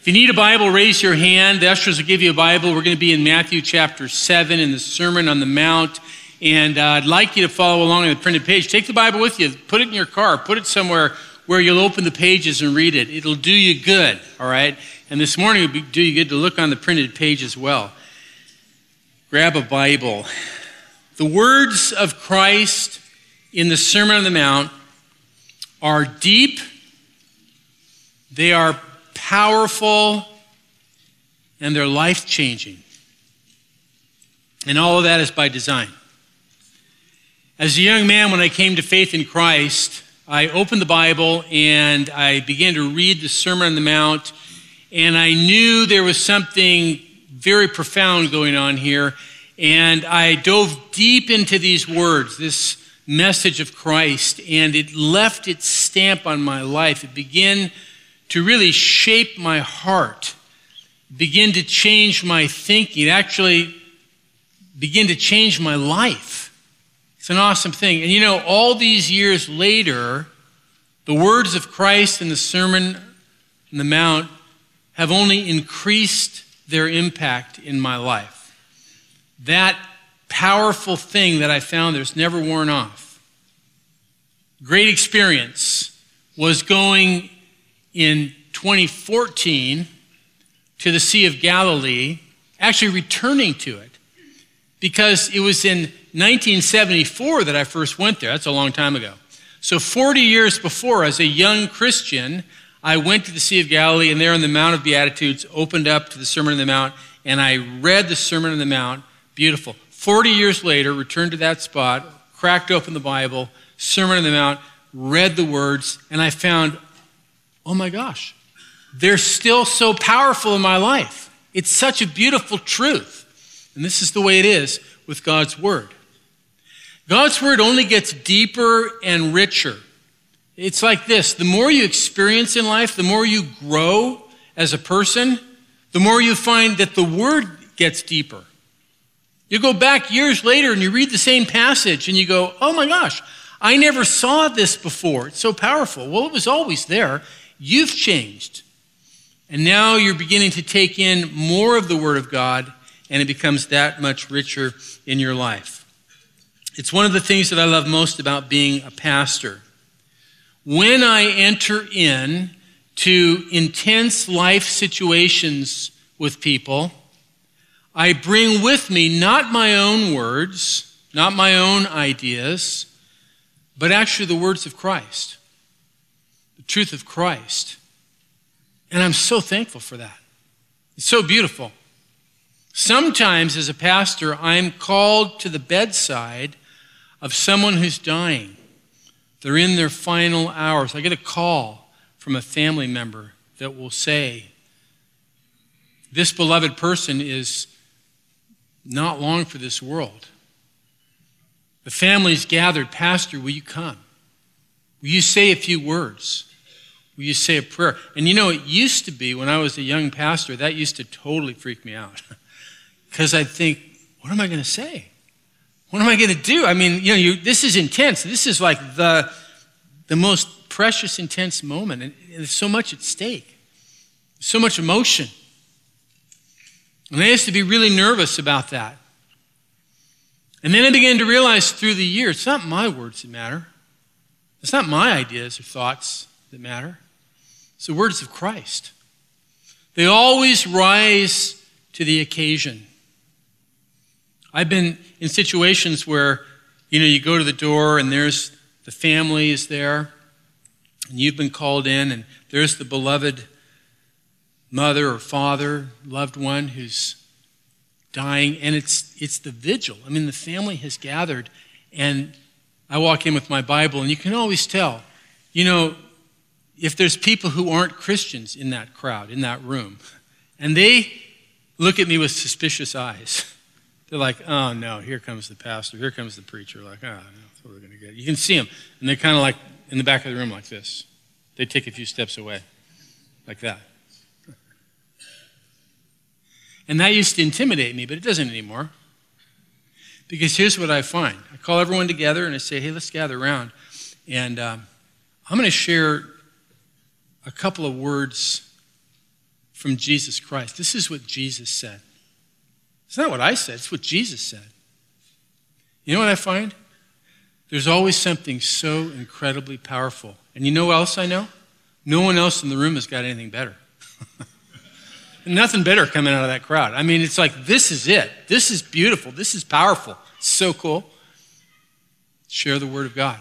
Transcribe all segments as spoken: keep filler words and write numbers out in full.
If you need a Bible, raise your hand. The ushers will give you a Bible. We're going to be in Matthew chapter seven in the Sermon on the Mount. And uh, I'd like you to follow along on the printed page. Take the Bible with you. Put it in your car. Put it somewhere where you'll open the pages and read it. It'll do you good, all right? And this morning it'll do you good to look on the printed page as well. Grab a Bible. The words of Christ in the Sermon on the Mount are deep. They are powerful, and they're life-changing. And all of that is by design. As a young man, when I came to faith in Christ, I opened the Bible and I began to read the Sermon on the Mount, and I knew there was something very profound going on here, and I dove deep into these words, this message of Christ, and it left its stamp on my life. It began to really shape my heart, begin to change my thinking, actually begin to change my life. It's an awesome thing. And you know, all these years later, the words of Christ in the Sermon on the Mount have only increased their impact in my life. That powerful thing that I found there's never worn off. Great experience was going in twenty fourteen to the Sea of Galilee, actually returning to it, because it was in nineteen seventy-four that I first went there. That's a long time ago. So forty years before, as a young Christian, I went to the Sea of Galilee, and there on the Mount of Beatitudes, opened up to the Sermon on the Mount, and I read the Sermon on the Mount. Beautiful. forty years later, returned to that spot, cracked open the Bible, Sermon on the Mount, read the words, and I found, oh my gosh, they're still so powerful in my life. It's such a beautiful truth. And this is the way it is with God's Word. God's Word only gets deeper and richer. It's like this. The more you experience in life, the more you grow as a person, the more you find that the Word gets deeper. You go back years later and you read the same passage and you go, oh my gosh, I never saw this before. It's so powerful. Well, it was always there. You've changed. And now you're beginning to take in more of the Word of God, and it becomes that much richer in your life. It's one of the things that I love most about being a pastor. When I enter in to intense life situations with people, I bring with me not my own words, not my own ideas, but actually the words of Christ, the truth of Christ. And I'm so thankful for that. It's so beautiful. Sometimes as a pastor, I'm called to the bedside of someone who's dying. They're in their final hours. I get a call from a family member that will say, this beloved person is not long for this world. The family's gathered. Pastor, will you come? Will you say a few words? Will you say a prayer? And you know, it used to be when I was a young pastor, that used to totally freak me out. Because I'd think, what am I going to say? What am I going to do? I mean, you know, you, this is intense. This is like the, the most precious, intense moment. And there's so much at stake. So much emotion. And I used to be really nervous about that. And then I began to realize through the years, it's not my words that matter. It's not my ideas or thoughts that matter. It's the words of Christ. They always rise to the occasion. I've been in situations where, you know, you go to the door and there's the family is there, and you've been called in, and there's the beloved mother or father, loved one who's dying, and it's it's the vigil. I mean, the family has gathered, and I walk in with my Bible, and you can always tell, you know, if there's people who aren't Christians in that crowd, in that room, and they look at me with suspicious eyes. They're like, oh no, here comes the pastor, here comes the preacher. Like, oh, that's what we're going to get. You can see them, and they're kind of like in the back of the room like this. They take a few steps away, like that. And that used to intimidate me, but it doesn't anymore. Because here's what I find. I call everyone together and I say, hey, let's gather around. And um, I'm going to share a couple of words from from Jesus Christ. This is what Jesus said. It's not what I said, it's what Jesus said. You know what I find? There's always something so incredibly powerful. And you know what else I know? No one else in the room has got anything better. Nothing better coming out of that crowd. I mean, it's like, this is it. This is beautiful. This is powerful. It's so cool. Share the word of God.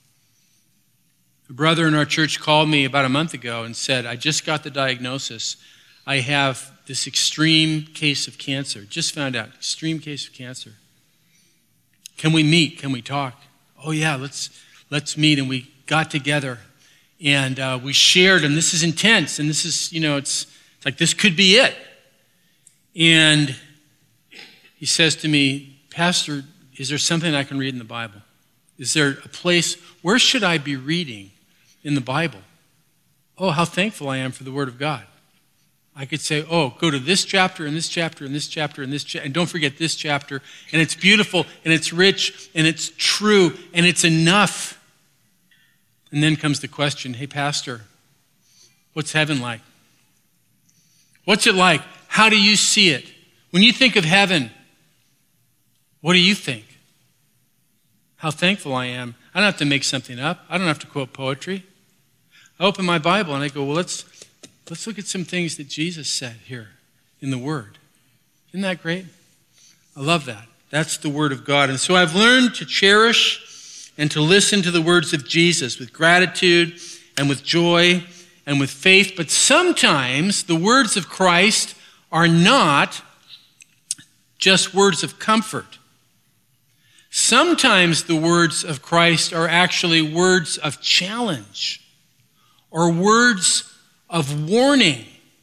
A brother in our church called me about a month ago and said, I just got the diagnosis. I have this extreme case of cancer. Just found out, extreme case of cancer. Can we meet? Can we talk? Oh yeah, let's let's meet. And we got together and uh, we shared, and this is intense. And this is, you know, it's, it's like this could be it. And he says to me, Pastor, is there something I can read in the Bible? Is there a place, where should I be reading in the Bible? Oh, how thankful I am for the Word of God. I could say, oh, go to this chapter and this chapter and this chapter and this chapter, and don't forget this chapter. And it's beautiful and it's rich and it's true and it's enough. And then comes the question, hey, Pastor, what's heaven like? What's it like? How do you see it? When you think of heaven, what do you think? How thankful I am. I don't have to make something up. I don't have to quote poetry. I open my Bible and I go, well, let's let's look at some things that Jesus said here in the Word. Isn't that great? I love that. That's the Word of God. And so I've learned to cherish and to listen to the words of Jesus with gratitude and with joy and with faith. But sometimes the words of Christ are not just words of comfort. Sometimes the words of Christ are actually words of challenge or words of warning.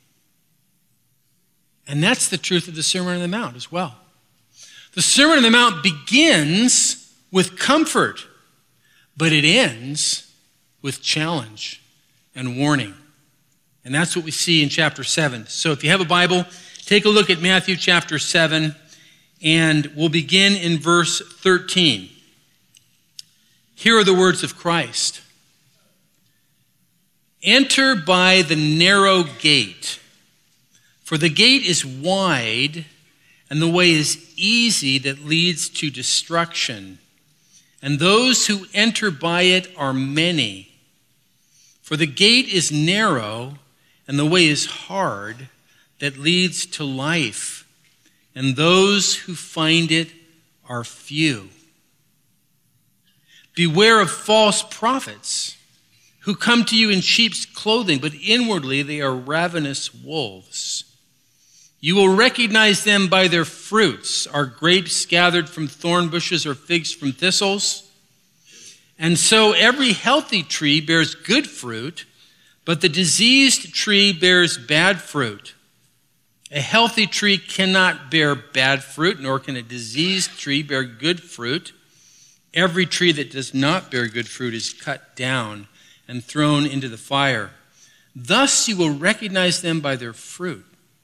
And that's the truth of the Sermon on the Mount as well. The Sermon on the Mount begins with comfort, but it ends with challenge and warning. And that's what we see in chapter seven. So if you have a Bible, take a look at Matthew chapter seven, and we'll begin in verse thirteen. Here are the words of Christ. Enter by the narrow gate, for the gate is wide and the way is easy that leads to destruction, and those who enter by it are many. For the gate is narrow and the way is hard that leads to life, and those who find it are few. Beware of false prophets who come to you in sheep's clothing, but inwardly they are ravenous wolves. You will recognize them by their fruits. Are grapes gathered from thorn bushes or figs from thistles? And so every healthy tree bears good fruit, but the diseased tree bears bad fruit. A healthy tree cannot bear bad fruit, nor can a diseased tree bear good fruit. Every tree that does not bear good fruit is cut down and thrown into the fire. Thus you will recognize them by their fruit.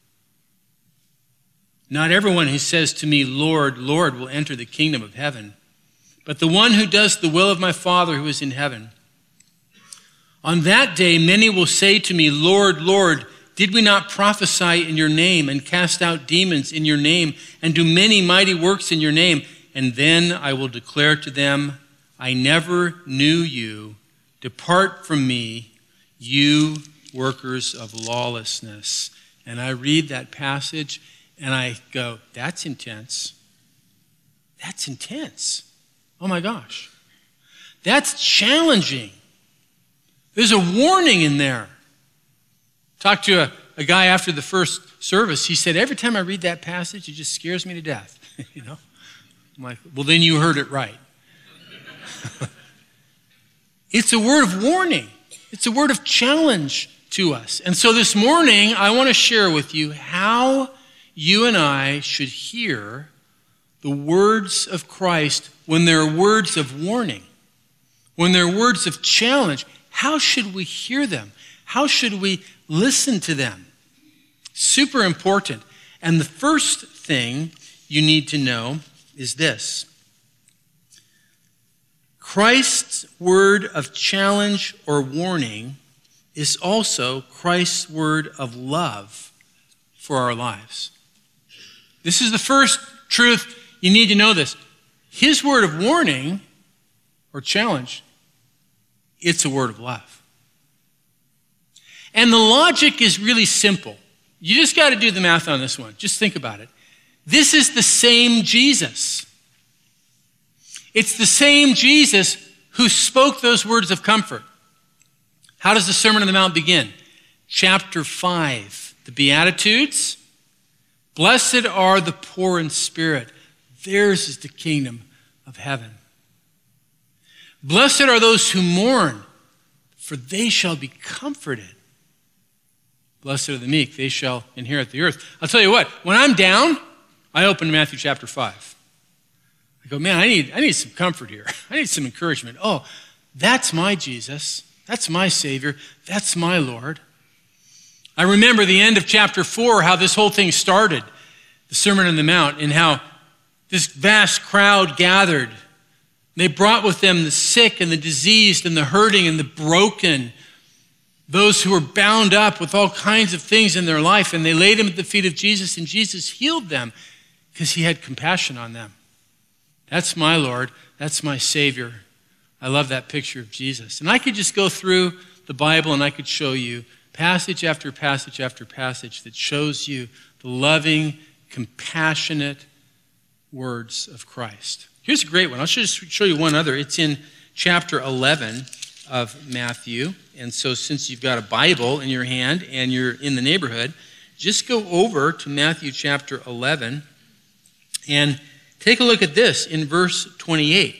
Not everyone who says to me, Lord, Lord, will enter the kingdom of heaven, but the one who does the will of my Father who is in heaven. On that day many will say to me, Lord, Lord, did we not prophesy in your name and cast out demons in your name and do many mighty works in your name? And then I will declare to them, I never knew you. Depart from me, you workers of lawlessness. And I read that passage and I go, that's intense. That's intense. Oh my gosh. That's challenging. There's a warning in there. Talked to a, a guy after the first service. He said, every time I read that passage, it just scares me to death. You know? I'm like, well, then you heard it right. It's a word of warning. It's a word of challenge to us. And so this morning, I want to share with you how you and I should hear the words of Christ when they're words of warning, when they're words of challenge. How should we hear them? How should we listen to them? Super important. And the first thing you need to know is this. Christ's word of challenge or warning is also Christ's word of love for our lives. This is the first truth you need to know this. His word of warning or challenge, it's a word of love. And the logic is really simple. You just got to do the math on this one. Just think about it. This is the same Jesus. It's the same Jesus who spoke those words of comfort. How does the Sermon on the Mount begin? Chapter five, the Beatitudes. Blessed are the poor in spirit. Theirs is the kingdom of heaven. Blessed are those who mourn, for they shall be comforted. Blessed are the meek, they shall inherit the earth. I'll tell you what, when I'm down, I open Matthew chapter five. I go, man, I need, I need some comfort here. I need some encouragement. Oh, that's my Jesus. That's my Savior. That's my Lord. I remember the end of chapter four, how this whole thing started, the Sermon on the Mount, and how this vast crowd gathered. They brought with them the sick and the diseased and the hurting and the broken, those who were bound up with all kinds of things in their life, and they laid them at the feet of Jesus, and Jesus healed them because he had compassion on them. That's my Lord. That's my Savior. I love that picture of Jesus. And I could just go through the Bible and I could show you passage after passage after passage that shows you the loving, compassionate words of Christ. Here's a great one. I'll just show you one other. It's in chapter eleven of Matthew. And so since you've got a Bible in your hand and you're in the neighborhood, just go over to Matthew chapter eleven and take a look at this in verse twenty-eight.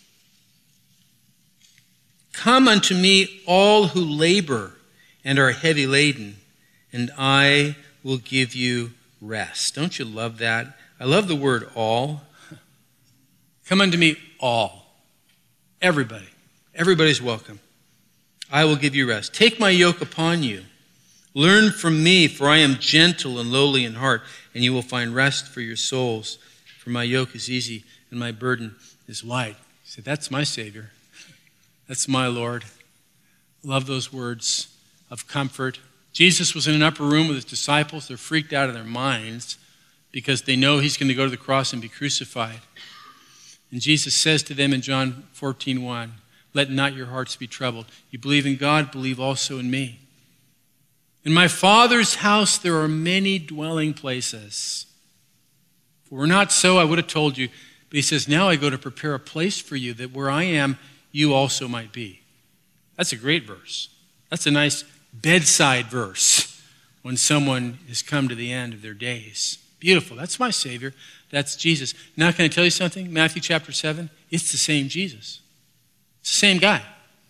Come unto me all who labor and are heavy laden, and I will give you rest. Don't you love that? I love the word all. Come unto me all. Everybody. Everybody's welcome. I will give you rest. Take my yoke upon you. Learn from me, for I am gentle and lowly in heart, and you will find rest for your souls. For my yoke is easy and my burden is light. He said, that's my Savior. That's my Lord. Love those words of comfort. Jesus was in an upper room with his disciples. They're freaked out of their minds because they know he's going to go to the cross and be crucified. And Jesus says to them in John fourteen one, let not your hearts be troubled. You believe in God, believe also in me. In my Father's house there are many dwelling places. If it were not so, I would have told you. But he says, now I go to prepare a place for you, that where I am, you also might be. That's a great verse. That's a nice bedside verse when someone has come to the end of their days. Beautiful. That's my Savior. That's Jesus. Now, can I tell you something? Matthew chapter seven, it's the same Jesus. It's the same guy.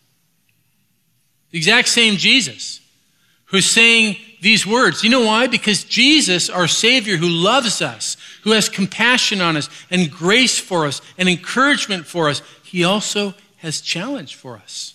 The exact same Jesus who's saying these words. You know why? Because Jesus, our Savior, who loves us, who has compassion on us and grace for us and encouragement for us, he also has challenge for us.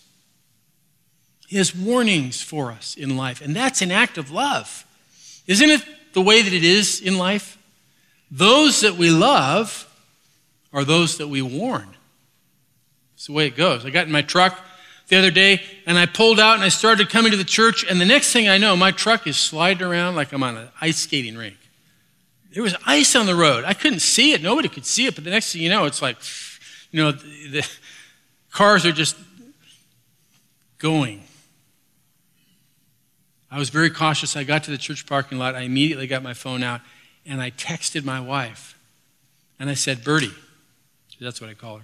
He has warnings for us in life, and that's an act of love. Isn't it the way that it is in life? Those that we love are those that we warn. It's the way it goes. I got in my truck the other day, and I pulled out, and I started coming to the church, and the next thing I know, my truck is sliding around like I'm on an ice skating rink. There was ice on the road. I couldn't see it. Nobody could see it, but the next thing you know, it's like, you know, the, the cars are just going. I was very cautious. I got to the church parking lot. I immediately got my phone out, and I texted my wife. And I said, Bertie, that's what I call her,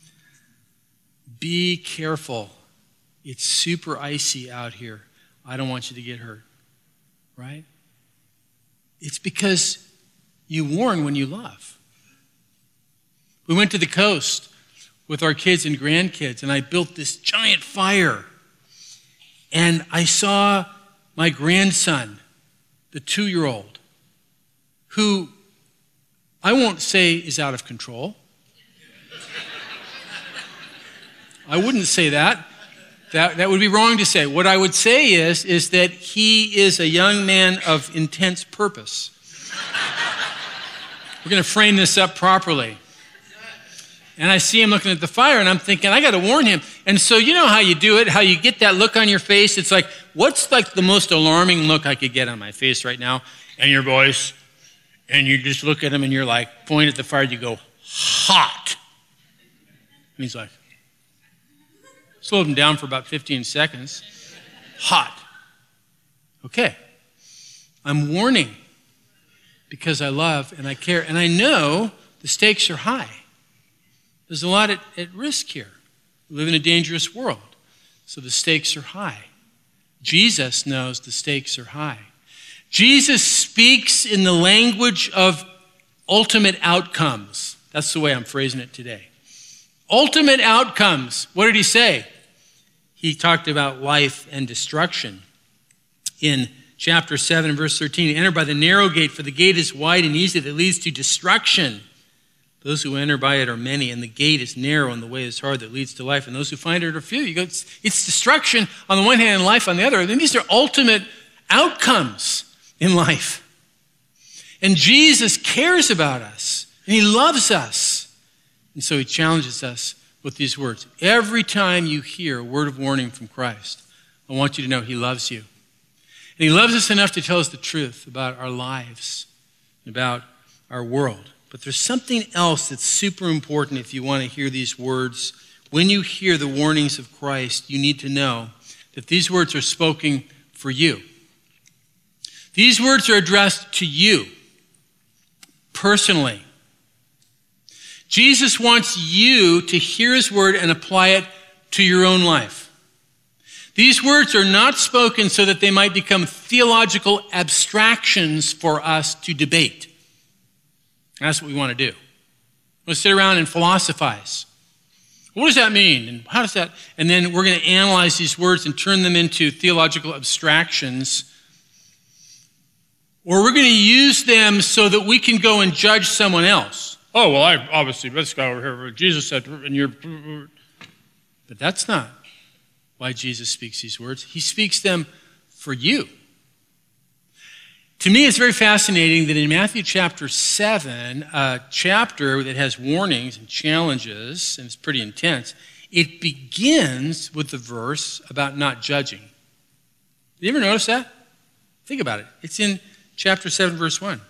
be careful. It's super icy out here. I don't want you to get hurt. Right? It's because you warn when you love. We went to the coast with our kids and grandkids, and I built this giant fire. And I saw my grandson, the two-year-old, who I won't say is out of control. I wouldn't say that. That, that would be wrong to say. What I would say is, is that he is a young man of intense purpose. We're going to frame this up properly. And I see him looking at the fire, and I'm thinking, I got to warn him. And so you know how you do it, how you get that look on your face? It's like, what's like the most alarming look I could get on my face right now? And your voice, and you just look at him, and you're like, point at the fire, you go, hot. And he's like, slowed him down for about fifteen seconds. Hot. Okay. I'm warning because I love and I care, and I know the stakes are high. There's a lot at, at risk here. We live in a dangerous world, so the stakes are high. Jesus knows the stakes are high. Jesus speaks in the language of ultimate outcomes. That's the way I'm phrasing it today. Ultimate outcomes. What did he say? He talked about life and destruction. In chapter seven, verse thirteen, enter by the narrow gate, for the gate is wide and easy that leads to destruction. Those who enter by it are many, and the gate is narrow, and the way is hard that leads to life, and those who find it are few. You go, it's, it's destruction on the one hand and life on the other. I mean, these are ultimate outcomes in life. And Jesus cares about us, and he loves us. And so he challenges us with these words. Every time you hear a word of warning from Christ, I want you to know he loves you. And he loves us enough to tell us the truth about our lives, about our world. But there's something else that's super important if you want to hear these words. When you hear the warnings of Christ, you need to know that these words are spoken for you. These words are addressed to you personally. Jesus wants you to hear his word and apply it to your own life. These words are not spoken so that they might become theological abstractions for us to debate. That's what we want to do. We'll sit around and philosophize. What does that mean? And how does that? And then we're going to analyze these words and turn them into theological abstractions. Or we're going to use them so that we can go and judge someone else. Oh, well, I obviously, this guy over here, Jesus said, and you're... But that's not why Jesus speaks these words. He speaks them for you. To me, it's very fascinating that in Matthew chapter seven, a chapter that has warnings and challenges, and it's pretty intense, it begins with the verse about not judging. Did you ever notice that? Think about it. It's in chapter seven, verse one.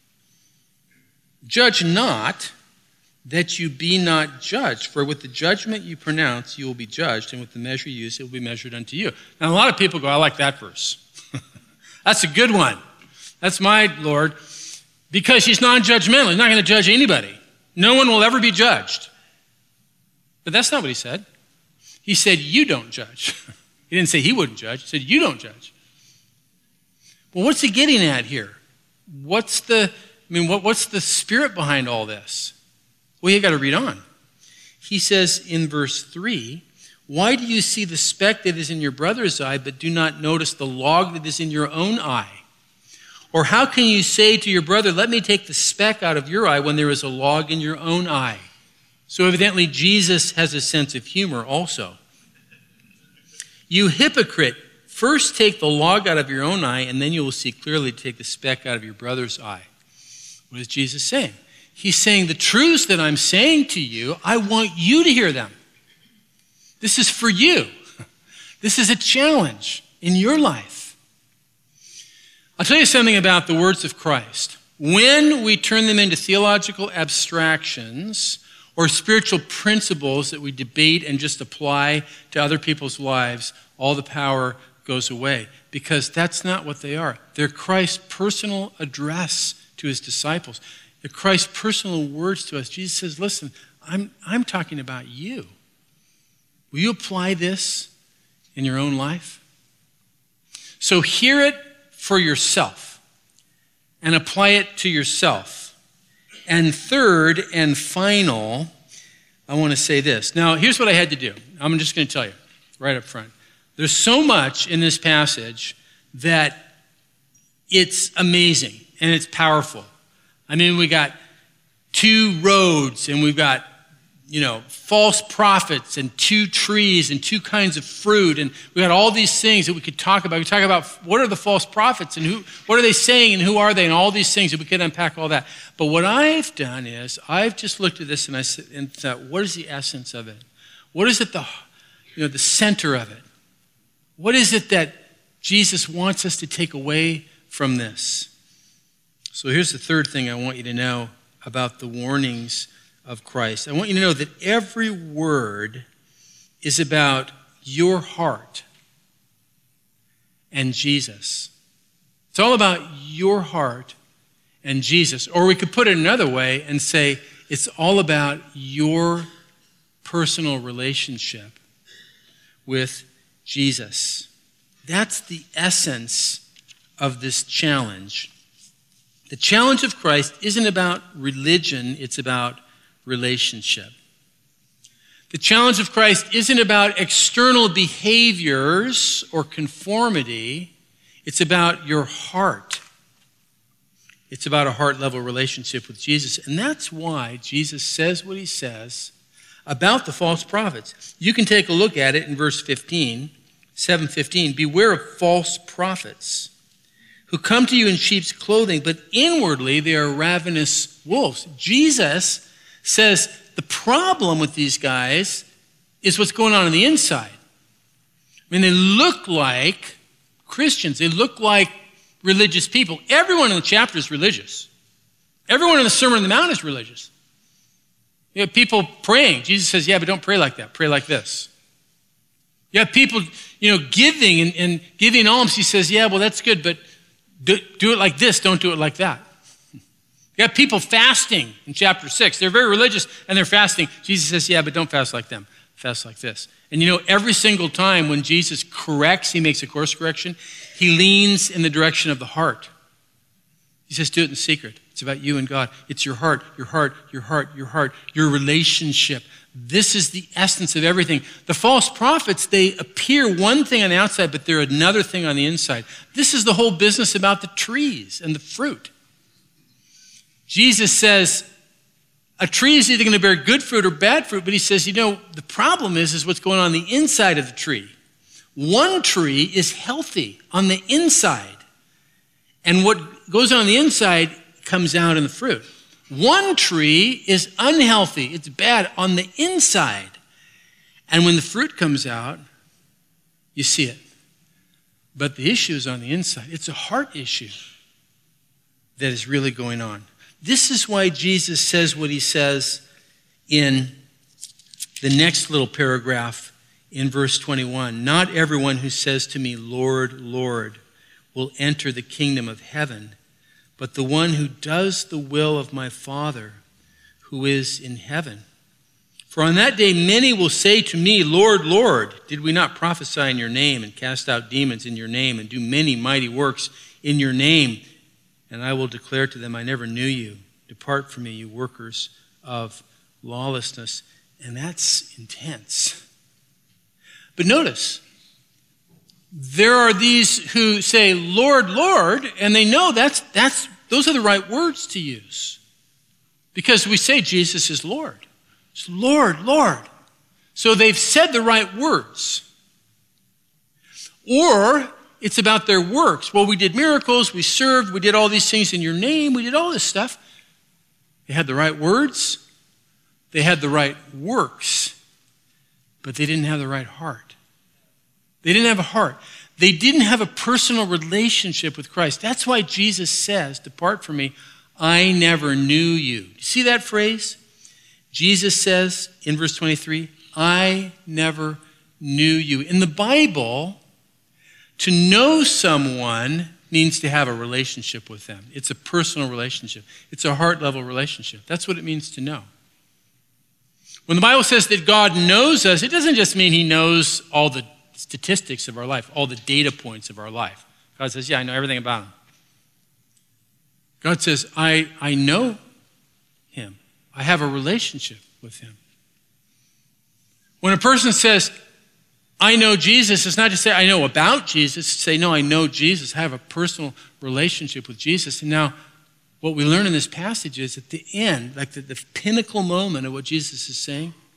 Judge not, that you be not judged, for with the judgment you pronounce, you will be judged, and with the measure you use, it will be measured unto you. Now, a lot of people go, I like that verse. That's a good one. That's my Lord, because he's non-judgmental. He's not going to judge anybody. No one will ever be judged. But that's not what he said. He said, you don't judge. He didn't say he wouldn't judge. He said, you don't judge. Well, what's he getting at here? What's the, I mean, what, what's the spirit behind all this? Well, you got to read on. He says in verse three, why do you see the speck that is in your brother's eye, but do not notice the log that is in your own eye? Or how can you say to your brother, let me take the speck out of your eye when there is a log in your own eye? So evidently Jesus has a sense of humor also. You hypocrite, first take the log out of your own eye, and then you will see clearly to take the speck out of your brother's eye. What is Jesus saying? He's saying the truths that I'm saying to you, I want you to hear them. This is for you. This is a challenge in your life. I'll tell you something about the words of Christ. When we turn them into theological abstractions or spiritual principles that we debate and just apply to other people's lives, all the power goes away, because that's not what they are. They're Christ's personal address to his disciples. They're Christ's personal words to us. Jesus says, listen, I'm, I'm talking about you. Will you apply this in your own life? So hear it for yourself and apply it to yourself. And third and final, I want to say this. Now, here's what I had to do. I'm just going to tell you right up front. There's so much in this passage that it's amazing and it's powerful. I mean, we got two roads and we've got, you know, false prophets and two trees and two kinds of fruit. And we had all these things that we could talk about. We could talk about what are the false prophets and who, what are they saying and who are they and all these things, that we could unpack all that. But what I've done is I've just looked at this and I said, and thought, what is the essence of it? What is it the, you know, the center of it? What is it that Jesus wants us to take away from this? So here's the third thing I want you to know about the warnings of Christ. I want you to know that every word is about your heart and Jesus. It's all about your heart and Jesus. Or we could put it another way and say it's all about your personal relationship with Jesus. That's the essence of this challenge. The challenge of Christ isn't about religion, it's about relationship. The challenge of Christ isn't about external behaviors or conformity. It's about your heart. It's about a heart-level relationship with Jesus. And that's why Jesus says what he says about the false prophets. You can take a look at it in verse fifteen, seven fifteen. Beware of false prophets who come to you in sheep's clothing, but inwardly they are ravenous wolves. Jesus says the problem with these guys is what's going on on the inside. I mean, they look like Christians. They look like religious people. Everyone in the chapter is religious. Everyone in the Sermon on the Mount is religious. You have people praying. Jesus says, yeah, but don't pray like that. Pray like this. You have people, you know, giving and, and giving alms. He says, yeah, well, that's good, but do, do it like this. Don't do it like that. You have people fasting in chapter six. They're very religious and they're fasting. Jesus says, yeah, but don't fast like them. Fast like this. And you know, every single time when Jesus corrects, he makes a course correction, he leans in the direction of the heart. He says, do it in secret. It's about you and God. It's your heart, your heart, your heart, your heart, your relationship. This is the essence of everything. The false prophets, they appear one thing on the outside, but they're another thing on the inside. This is the whole business about the trees and the fruit. Jesus says a tree is either going to bear good fruit or bad fruit, but he says, you know, the problem is, is what's going on, on the inside of the tree. One tree is healthy on the inside, and what goes on, on the inside comes out in the fruit. One tree is unhealthy, it's bad on the inside, and when the fruit comes out, you see it. But the issue is on the inside. It's a heart issue that is really going on. This is why Jesus says what he says in the next little paragraph in verse twenty-one. Not everyone who says to me, Lord, Lord, will enter the kingdom of heaven, but the one who does the will of my Father who is in heaven. For on that day many will say to me, Lord, Lord, did we not prophesy in your name and cast out demons in your name and do many mighty works in your name? And I will declare to them, I never knew you. Depart from me, you workers of lawlessness. And that's intense. But notice, there are these who say, Lord, Lord, and they know that's that's those are the right words to use. Because we say Jesus is Lord. It's Lord, Lord. So they've said the right words. Or it's about their works. Well, we did miracles, we served, we did all these things in your name, we did all this stuff. They had the right words, they had the right works, but they didn't have the right heart. They didn't have a heart. They didn't have a personal relationship with Christ. That's why Jesus says, depart from me, I never knew you. You see that phrase? Jesus says in verse twenty-three, I never knew you. In the Bible, to know someone means to have a relationship with them. It's a personal relationship. It's a heart-level relationship. That's what it means to know. When the Bible says that God knows us, it doesn't just mean he knows all the statistics of our life, all the data points of our life. God says, yeah, I know everything about him. God says, I, I know him. I have a relationship with him. When a person says, I know Jesus, it's not to say I know about Jesus, it's to say, no, I know Jesus. I have a personal relationship with Jesus. And now what we learn in this passage is at the end, like the, the pinnacle moment of what Jesus is saying,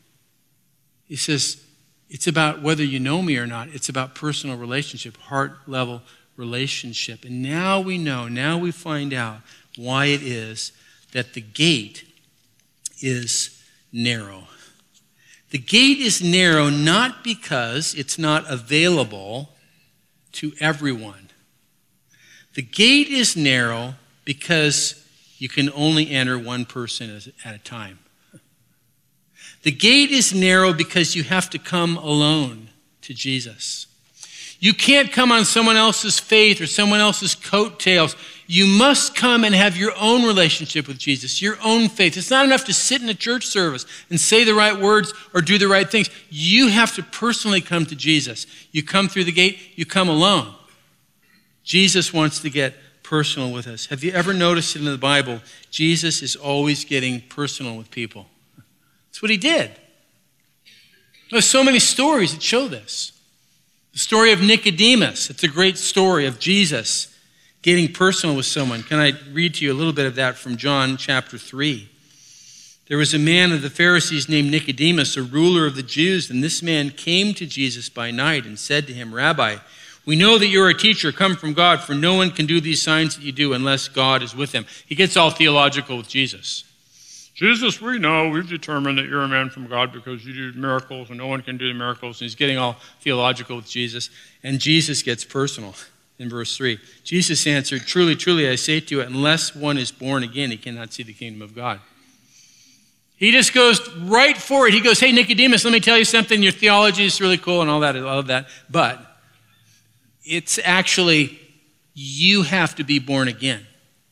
He says, it's about whether you know me or not. It's about personal relationship, heart-level relationship. And now we know, now we find out why it is that the gate is narrow. The gate is narrow not because it's not available to everyone. The gate is narrow because you can only enter one person at a time. The gate is narrow because you have to come alone to Jesus. You can't come on someone else's faith or someone else's coattails. You must come and have your own relationship with Jesus, your own faith. It's not enough to sit in a church service and say the right words or do the right things. You have to personally come to Jesus. You come through the gate, you come alone. Jesus wants to get personal with us. Have you ever noticed in the Bible, Jesus is always getting personal with people? That's what he did. There's so many stories that show this. The story of Nicodemus. It's a great story of Jesus getting personal with someone. Can I read to you a little bit of that from John chapter three? There was a man of the Pharisees named Nicodemus, a ruler of the Jews, and this man came to Jesus by night and said to him, Rabbi, we know that you're a teacher come from God, for no one can do these signs that you do unless God is with him. He gets all theological with Jesus. Jesus, we know, we've determined that you're a man from God because you do miracles and no one can do the miracles. And he's getting all theological with Jesus. And Jesus gets personal in verse three. Jesus answered, truly, truly, I say to you, unless one is born again, he cannot see the kingdom of God. He just goes right for it. He goes, hey, Nicodemus, let me tell you something. Your theology is really cool and all that, I love that. But it's actually, you have to be born again.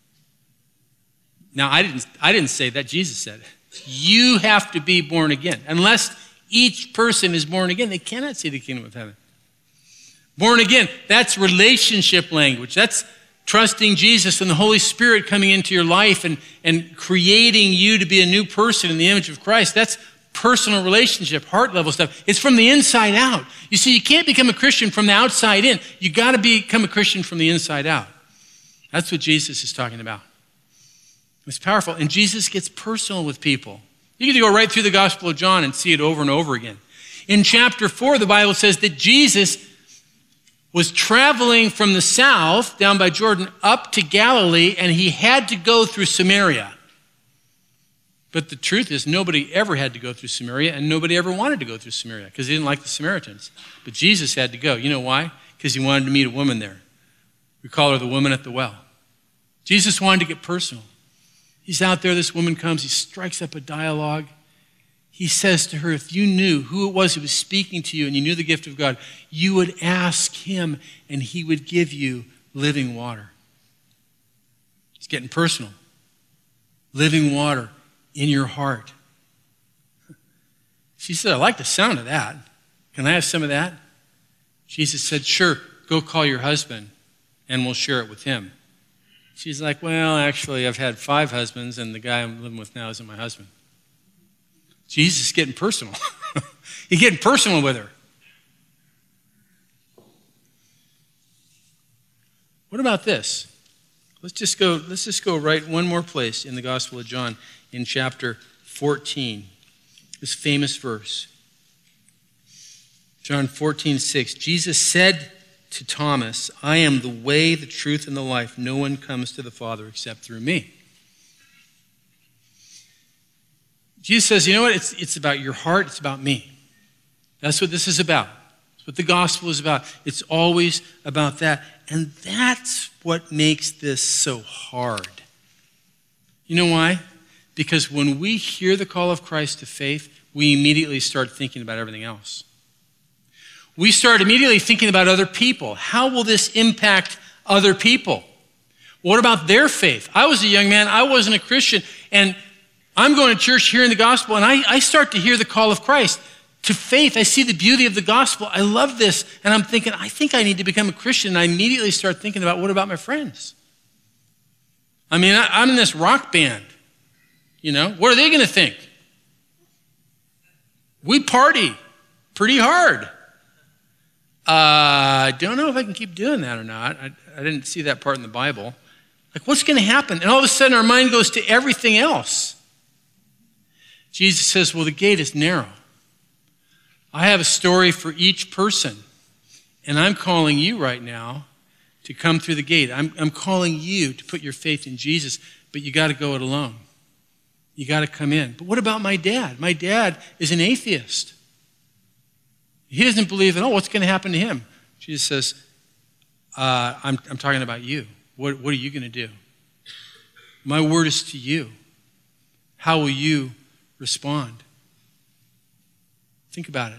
Now, I didn't, I didn't say that. Jesus said it. You have to be born again. Unless each person is born again, they cannot see the kingdom of heaven. Born again, that's relationship language. That's trusting Jesus and the Holy Spirit coming into your life and, and creating you to be a new person in the image of Christ. That's personal relationship, heart level stuff. It's from the inside out. You see, you can't become a Christian from the outside in. You got to become a Christian from the inside out. That's what Jesus is talking about. It's powerful. And Jesus gets personal with people. You can go right through the Gospel of John and see it over and over again. In chapter four, the Bible says that Jesus was traveling from the south down by Jordan up to Galilee, and he had to go through Samaria. But the truth is, nobody ever had to go through Samaria, and nobody ever wanted to go through Samaria because they didn't like the Samaritans. But Jesus had to go. You know why? Because he wanted to meet a woman there. We call her the woman at the well. Jesus wanted to get personal. He's out there, this woman comes, he strikes up a dialogue. He says to her, if you knew who it was who was speaking to you and you knew the gift of God, you would ask him and he would give you living water. He's getting personal. Living water in your heart. She said, I like the sound of that. Can I have some of that? Jesus said, sure, go call your husband and we'll share it with him. She's like, well, actually, I've had five husbands, and the guy I'm living with now isn't my husband. Jesus is getting personal. He's getting personal with her. What about this? Let's just go, let's just go right one more place in the Gospel of John in chapter fourteen. This famous verse. John fourteen, six. Jesus said to Thomas, I am the way, the truth, and the life. No one comes to the Father except through me. Jesus says, you know what? It's, it's about your heart. It's about me. That's what this is about. It's what the gospel is about. It's always about that. And that's what makes this so hard. You know why? Because when we hear the call of Christ to faith, we immediately start thinking about everything else. We start immediately thinking about other people. How will this impact other people? What about their faith? I was a young man. I wasn't a Christian. And I'm going to church hearing the gospel. And I, I start to hear the call of Christ to faith. I see the beauty of the gospel. I love this. And I'm thinking, I think I need to become a Christian. And I immediately start thinking about, what about my friends? I mean, I, I'm in this rock band. You know, what are they going to think? We party pretty hard. I uh, don't know if I can keep doing that or not. I, I didn't see that part in the Bible. Like, what's going to happen? And all of a sudden, our mind goes to everything else. Jesus says, well, the gate is narrow. I have a story for each person. And I'm calling you right now to come through the gate. I'm, I'm calling you to put your faith in Jesus, but you got to go it alone. You got to come in. But what about my dad? My dad is an atheist. He doesn't believe in, oh, what's going to happen to him? Jesus says, uh, I'm, I'm talking about you. What, what are you going to do? My word is to you. How will you respond? Think about it.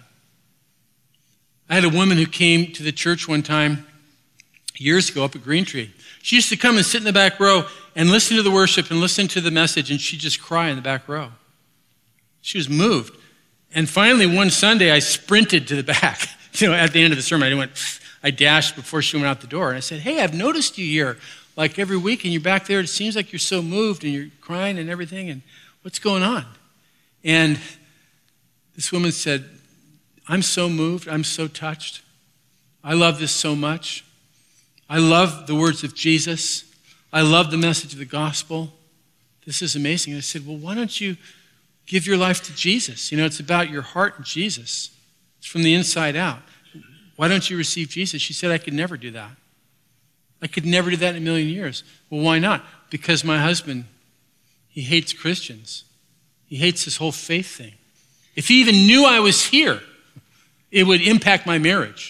I had a woman who came to the church one time years ago up at Green Tree. She used to come and sit in the back row and listen to the worship and listen to the message, and she'd just cry in the back row. She was moved. And finally, one Sunday, I sprinted to the back. You know, at the end of the sermon, I went, I dashed before she went out the door. And I said, hey, I've noticed you here like every week, and you're back there. It seems like you're so moved, and you're crying and everything, and what's going on? And this woman said, I'm so moved. I'm so touched. I love this so much. I love the words of Jesus. I love the message of the gospel. This is amazing. And I said, well, why don't you give your life to Jesus? You know, it's about your heart and Jesus. It's from the inside out. Why don't you receive Jesus? She said, I could never do that. I could never do that in a million years. Well, why not? Because my husband, he hates Christians. He hates this whole faith thing. If he even knew I was here, it would impact my marriage.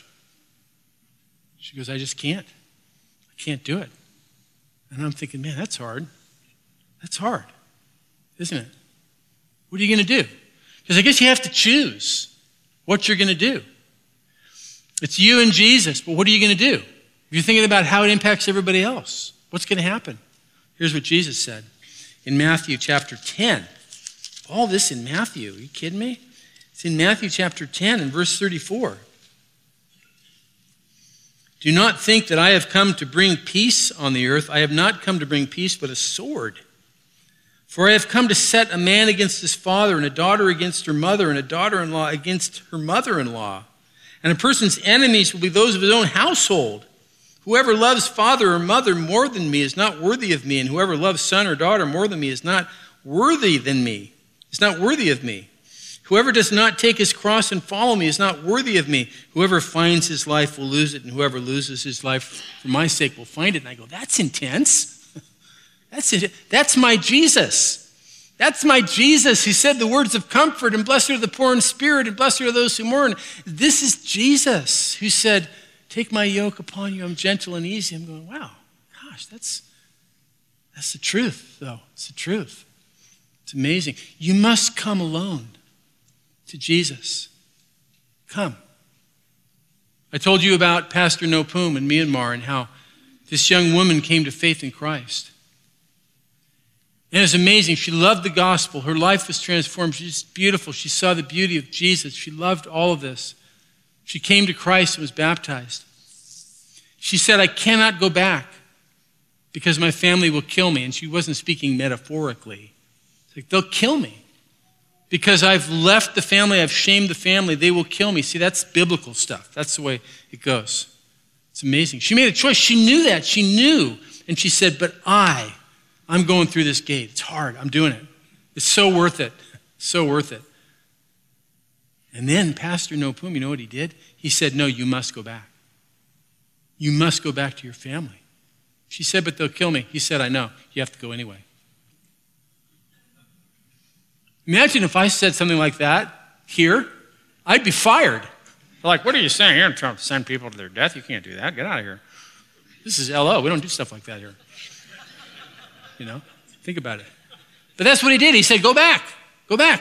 She goes, I just can't. I can't do it. And I'm thinking, man, that's hard. That's hard, isn't it? What are you going to do? Because I guess you have to choose what you're going to do. It's you and Jesus, but what are you going to do? If you're thinking about how it impacts everybody else, what's going to happen? Here's what Jesus said in Matthew chapter ten. All this in Matthew. Are you kidding me? It's in Matthew chapter ten and verse thirty-four. Do not think that I have come to bring peace on the earth. I have not come to bring peace, but a sword. For I have come to set a man against his father, and a daughter against her mother, and a daughter-in-law against her mother-in-law. And a person's enemies will be those of his own household. Whoever loves father or mother more than me is not worthy of me, and whoever loves son or daughter more than me is not worthy than me. Is not worthy of me. Whoever does not take his cross and follow me is not worthy of me. Whoever finds his life will lose it, and whoever loses his life for my sake will find it. And I go, that's intense. That's it. That's my Jesus. That's my Jesus. He said the words of comfort, and blessed are the poor in spirit, and blessed are those who mourn. This is Jesus who said, take my yoke upon you. I'm gentle and easy. I'm going, wow, gosh, that's, that's the truth, though. It's the truth. It's amazing. You must come alone to Jesus. Come. I told you about Pastor Nopum in Myanmar and how this young woman came to faith in Christ. And it was amazing. She loved the gospel. Her life was transformed. She's beautiful. She saw the beauty of Jesus. She loved all of this. She came to Christ and was baptized. She said, I cannot go back because my family will kill me. And she wasn't speaking metaphorically. It's like, they'll kill me. Because I've left the family, I've shamed the family, they will kill me. See, that's biblical stuff. That's the way it goes. It's amazing. She made a choice. She knew that. She knew. And she said, but I, I'm going through this gate. It's hard. I'm doing it. It's so worth it. So worth it. And then Pastor Nopum, you know what he did? He said, no, you must go back. You must go back to your family. She said, but they'll kill me. He said, I know. You have to go anyway. Imagine if I said something like that here, I'd be fired. They're like, what are you saying? You're trying to send people to their death. You can't do that. Get out of here. This is L O. We don't do stuff like that here. You know, think about it. But that's what he did. He said, go back. Go back.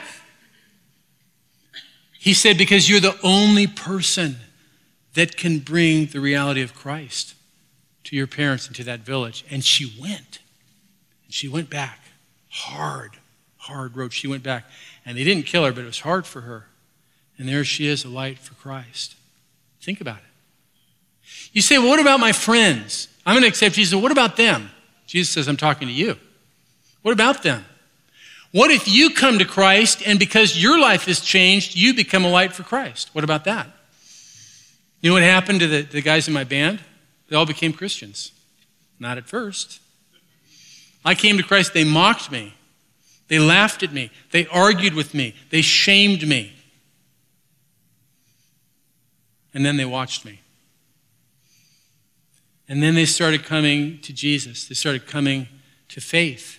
He said, because you're the only person that can bring the reality of Christ to your parents and to that village. And she went. And she went back. Hard. Hard road. She went back. And they didn't kill her, but it was hard for her. And there she is, a light for Christ. Think about it. You say, well, what about my friends? I'm going to accept Jesus. What about them? Jesus says, I'm talking to you. What about them? What if you come to Christ and because your life has changed, you become a light for Christ? What about that? You know what happened to the, the guys in my band? They all became Christians. Not at first. I came to Christ, they mocked me. They laughed at me. They argued with me. They shamed me. And then they watched me. And then they started coming to Jesus. They started coming to faith.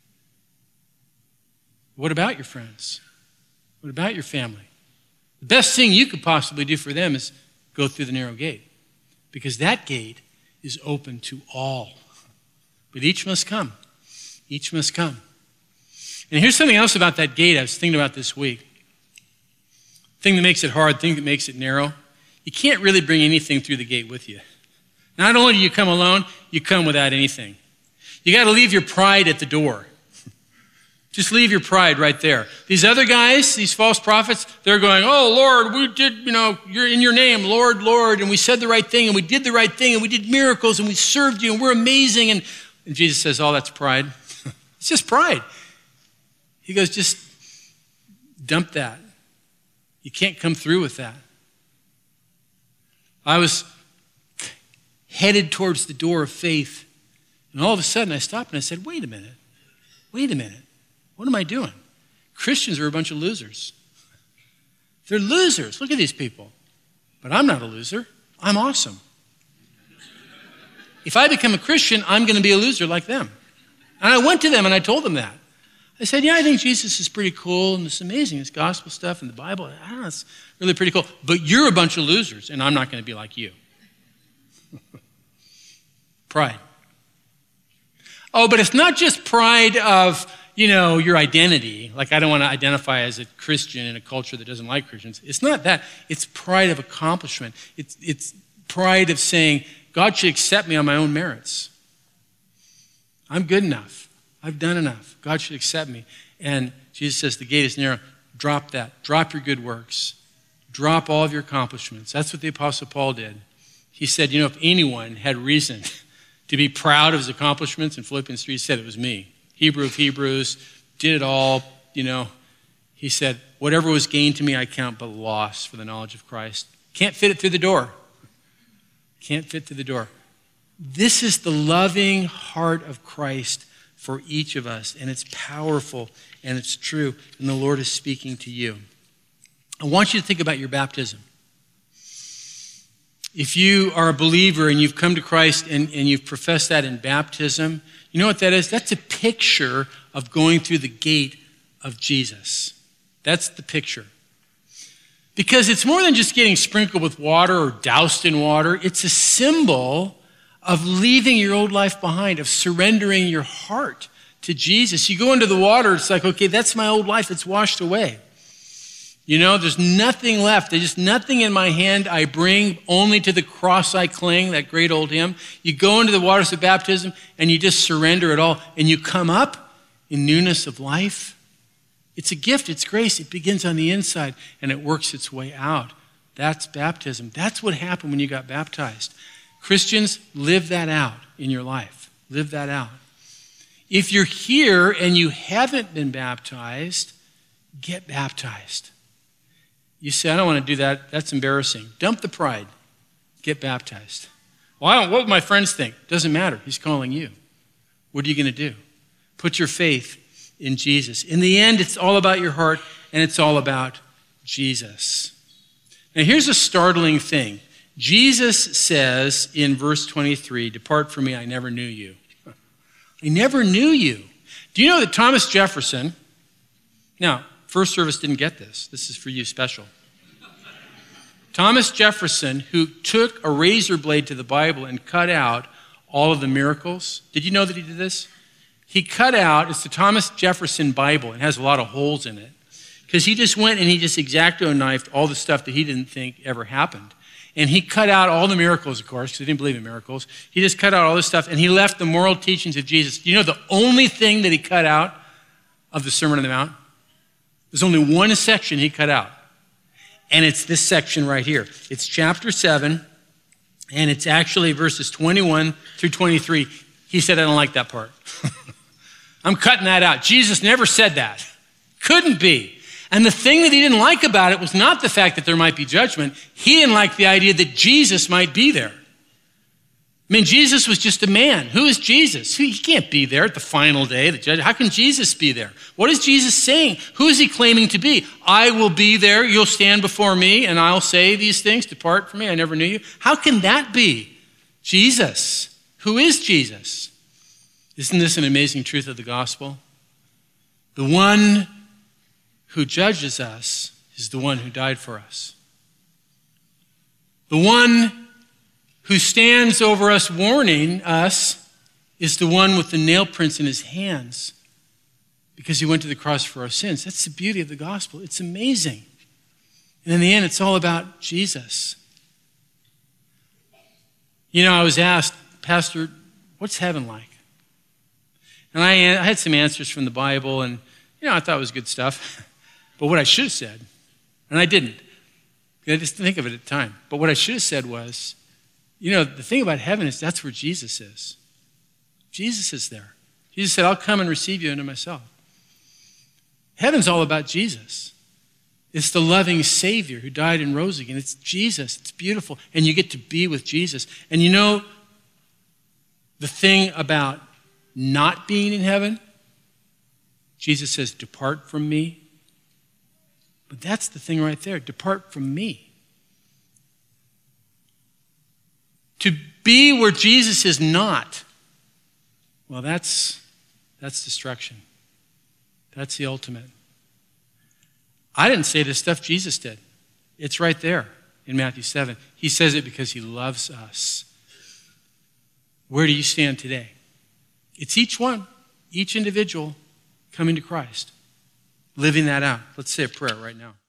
What about your friends? What about your family? The best thing you could possibly do for them is go through the narrow gate, because that gate is open to all. But each must come. Each must come. And here's something else about that gate I was thinking about this week. Thing that makes it hard, thing that makes it narrow. You can't really bring anything through the gate with you. Not only do you come alone, you come without anything. You got to leave your pride at the door. Just leave your pride right there. These other guys, these false prophets, they're going, oh, Lord, we did, you know, you're in your name, Lord, Lord, and we said the right thing, and we did the right thing, and we did miracles, and we served you, and we're amazing. And, and Jesus says, oh, that's pride. It's just pride. He goes, just dump that. You can't come through with that. I was headed towards the door of faith, and all of a sudden I stopped and I said, wait a minute, wait a minute. What am I doing? Christians are a bunch of losers. They're losers. Look at these people. But I'm not a loser. I'm awesome. If I become a Christian, I'm going to be a loser like them. And I went to them and I told them that. I said, yeah, I think Jesus is pretty cool and it's amazing. It's gospel stuff and the Bible. I don't know, it's really pretty cool. But you're a bunch of losers and I'm not going to be like you. Pride. Oh, but it's not just pride of, you know, your identity. Like, I don't want to identify as a Christian in a culture that doesn't like Christians. It's not that. It's pride of accomplishment. It's, it's pride of saying, God should accept me on my own merits. I'm good enough. I've done enough. God should accept me. And Jesus says, the gate is narrow. Drop that. Drop your good works. Drop all of your accomplishments. That's what the Apostle Paul did. He said, you know, if anyone had reason to be proud of his accomplishments in Philippians three, he said it was me. Hebrew of Hebrews, did it all, you know. He said, whatever was gained to me, I count but loss for the knowledge of Christ. Can't fit it through the door. Can't fit through the door. This is the loving heart of Christ for each of us, and it's powerful, and it's true, and the Lord is speaking to you. I want you to think about your baptism. If you are a believer and you've come to Christ and, and you've professed that in baptism, you know what that is? That's a picture of going through the gate of Jesus. That's the picture. Because it's more than just getting sprinkled with water or doused in water. It's a symbol of leaving your old life behind, of surrendering your heart to Jesus. You go into the water, it's like, okay, that's my old life. It's washed away. You know, there's nothing left. There's just nothing in my hand I bring, only to the cross I cling, that great old hymn. You go into the waters of baptism and you just surrender it all and you come up in newness of life. It's a gift. It's grace. It begins on the inside and it works its way out. That's baptism. That's what happened when you got baptized. Christians, live that out in your life. Live that out. If you're here and you haven't been baptized, get baptized. You say, I don't want to do that. That's embarrassing. Dump the pride. Get baptized. Well, I don't, what would my friends think? Doesn't matter. He's calling you. What are you going to do? Put your faith in Jesus. In the end, it's all about your heart and it's all about Jesus. Now, here's a startling thing. Jesus says in verse twenty-three, depart from me, I never knew you. I never knew you. Do you know that Thomas Jefferson, now, First Service didn't get this. This is for you special. Thomas Jefferson, who took a razor blade to the Bible and cut out all of the miracles. Did you know that he did this? He cut out, it's the Thomas Jefferson Bible. It has a lot of holes in it. Because he just went and he just X-Acto-knifed all the stuff that he didn't think ever happened. And he cut out all the miracles, of course, because he didn't believe in miracles. He just cut out all this stuff, and he left the moral teachings of Jesus. Do you know the only thing that he cut out of the Sermon on the Mount? There's only one section he cut out, and it's this section right here. It's chapter seven, and it's actually verses twenty-one through twenty-three. He said, I don't like that part. I'm cutting that out. Jesus never said that. Couldn't be. And the thing that he didn't like about it was not the fact that there might be judgment. He didn't like the idea that Jesus might be there. I mean, Jesus was just a man. Who is Jesus? He can't be there at the final day, the judge. How can Jesus be there? What is Jesus saying? Who is he claiming to be? I will be there. You'll stand before me and I'll say these things. Depart from me. I never knew you. How can that be? Jesus. Who is Jesus? Isn't this an amazing truth of the gospel? The one who judges us is the one who died for us. The one who stands over us warning us is the one with the nail prints in his hands because he went to the cross for our sins. That's the beauty of the gospel. It's amazing. And in the end, it's all about Jesus. You know, I was asked, Pastor, what's heaven like? And I, I had some answers from the Bible, and, you know, I thought it was good stuff. But what I should have said, and I didn't, I just didn't think of it at the time, but what I should have said was, you know, the thing about heaven is that's where Jesus is. Jesus is there. Jesus said, I'll come and receive you into myself. Heaven's all about Jesus. It's the loving Savior who died and rose again. It's Jesus. It's beautiful. And you get to be with Jesus. And you know, the thing about not being in heaven, Jesus says, depart from me. But that's the thing right there. Depart from me. To be where Jesus is not, well, that's, that's destruction. That's the ultimate. I didn't say this stuff, Jesus did. It's right there in Matthew seven. He says it because he loves us. Where do you stand today? It's each one, each individual coming to Christ, living that out. Let's say a prayer right now.